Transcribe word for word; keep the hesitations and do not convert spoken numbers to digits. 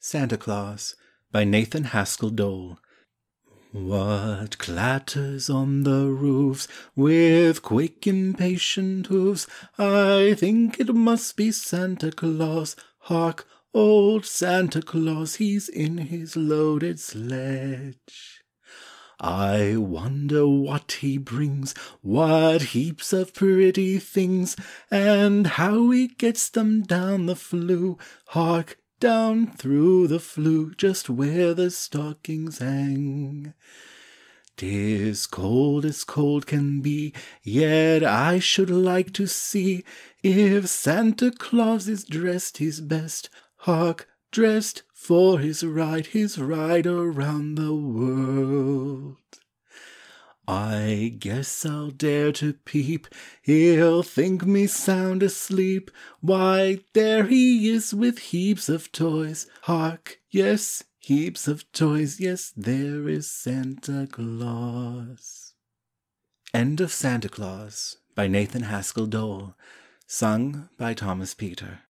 Santa Claus by Nathan Haskell Dole. What clatters on the roofs with quick impatient hoofs? I think it must be Santa Claus. Hark, old Santa Claus, he's in his loaded sledge. I wonder what he brings, what heaps of pretty things, and how he gets them down the flue. Hark, down through the flue, just where the stockings hang. 'Tis cold as cold can be, yet I should like to see if Santa Claus is dressed his best. Hark, dressed for his ride, his ride around the world. I guess I'll dare to peep, he'll think me sound asleep. Why, there he is with heaps of toys. Hark, yes, heaps of toys, yes, there is Santa Claus. End of Santa Claus by Nathan Haskell Dole, sung by Thomas Peter.